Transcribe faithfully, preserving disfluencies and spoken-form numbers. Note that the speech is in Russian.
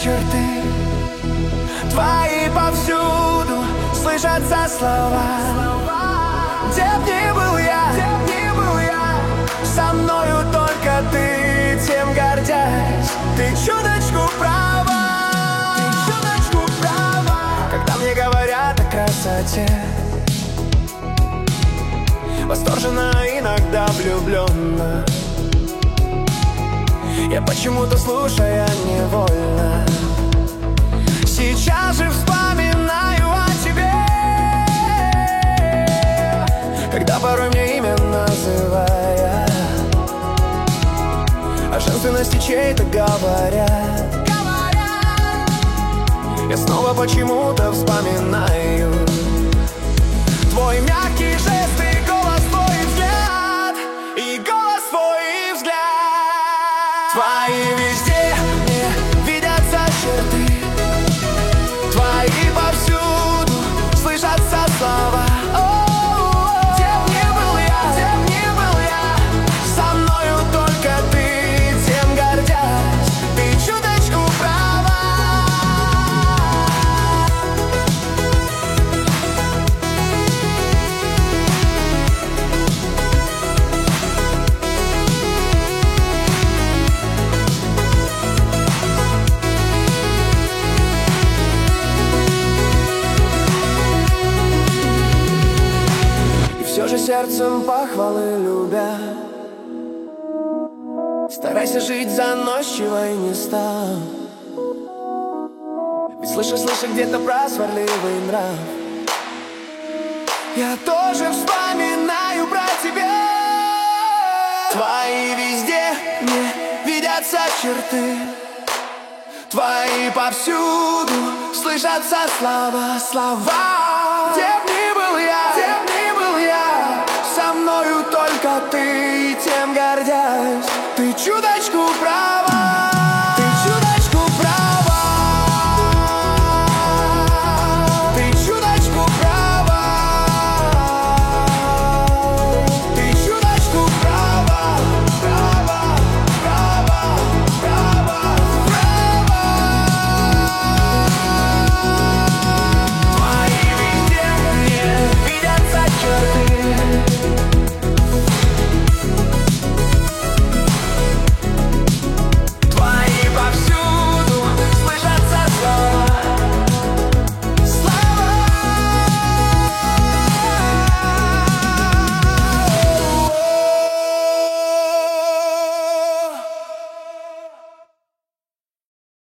черты твои повсюду, слышатся слова. Где б ни был я, где б ни был я, со мною только ты, тем гордясь. Ты чуточку права, ты чуточку права. Когда мне говорят о красоте, восторженно, иногда влюбленно, я почему-то, слушая, невольно сейчас же вспоминаю о тебе. Когда порой мне имя называя, о женственности чьей-то говорят, я снова почему-то вспоминаю твой мягкий жест и голос, твой взгляд, и голос, твой взгляд. Твои везде мне видятся черты, твои повсюду слышатся слова. Где б ни был я, где б ни был я, со мною только ты, тем гордясь. Ты чуточку права. Все же сердцем похвалы любя, старайся жить заносчиво и не стал. Ведь слышу, слышу где-то про сварливый нрав. Я тоже вспоминаю про тебя. Твои везде мне видятся черты, твои повсюду слышатся слова, слова. Где б ни был я, где б ни был я, со мною только ты, тем гордясь. Ты чуточку прав.